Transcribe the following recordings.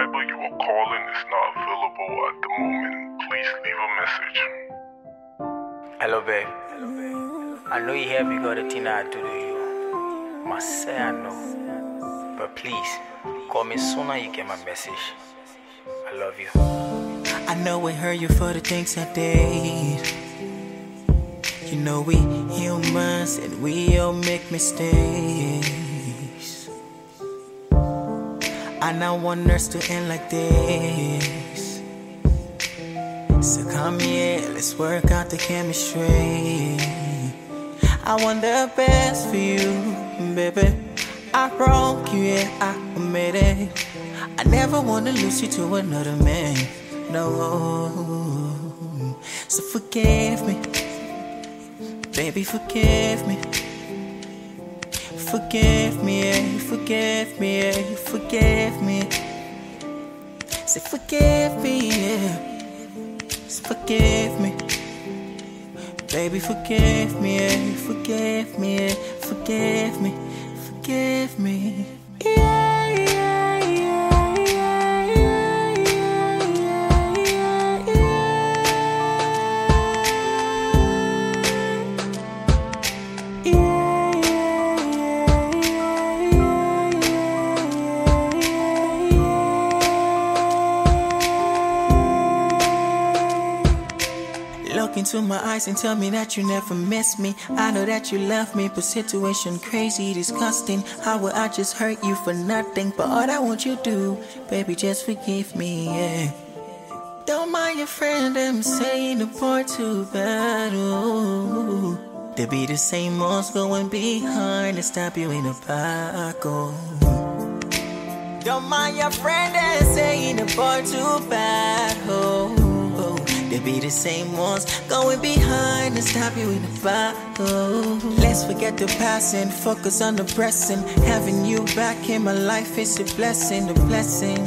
subscriber you are calling is not available at the moment. Please leave a message. Hello, babe. I know you hear me got the thing I do to you. Must say I know. But please, call me sooner you get my message. I love you. I know it hurt you for the things I did. You know we humans and we all make mistakes. I now want us to end like this. So come here, let's work out the chemistry. I want the best for you, baby. I broke you, yeah, I admit it. I never wanna lose you to another man, no. So forgive me, baby, forgive me. Forgive me, yeah, forgive me, yeah, forgive me. Say forgive me, yeah. Say forgive me. Baby, forgive me, yeah, forgive me, yeah, forgive me, forgive me. Yeah, yeah, yeah, yeah, yeah, yeah, yeah, yeah. Look into my eyes and tell me that you never miss me. I know that you love me, but situation crazy, disgusting. How would I just hurt you for nothing? But all I want you to do, baby, just forgive me, yeah. Don't mind your friend, them saying the boy too bad, ooh. They be the same ones going behind and stab you in the back, oh. Don't mind your friend, them saying the boy too bad, oh. They be the same ones going behind and stab you in the back, oh. Let's forget the past and focus on the present. Having you back in my life is a blessing, a blessing.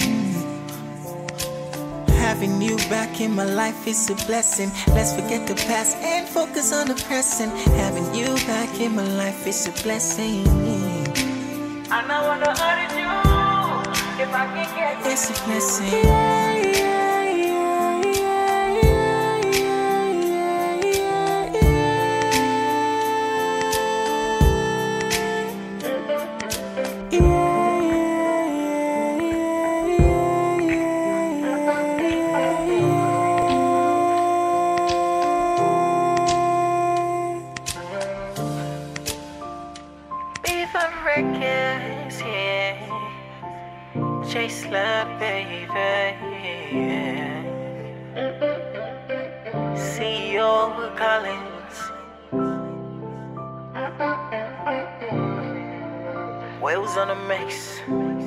Having you back in my life is a blessing. Let's forget the past and focus on the present. Having you back in my life is a blessing. And I wanna hurt you if I can get it. It's a blessing. Yeah, yeah, yeah, yeah, yeah, yeah. Records, yeah. Chase love, baby, yeah. CEO Collins. Wales on the mix.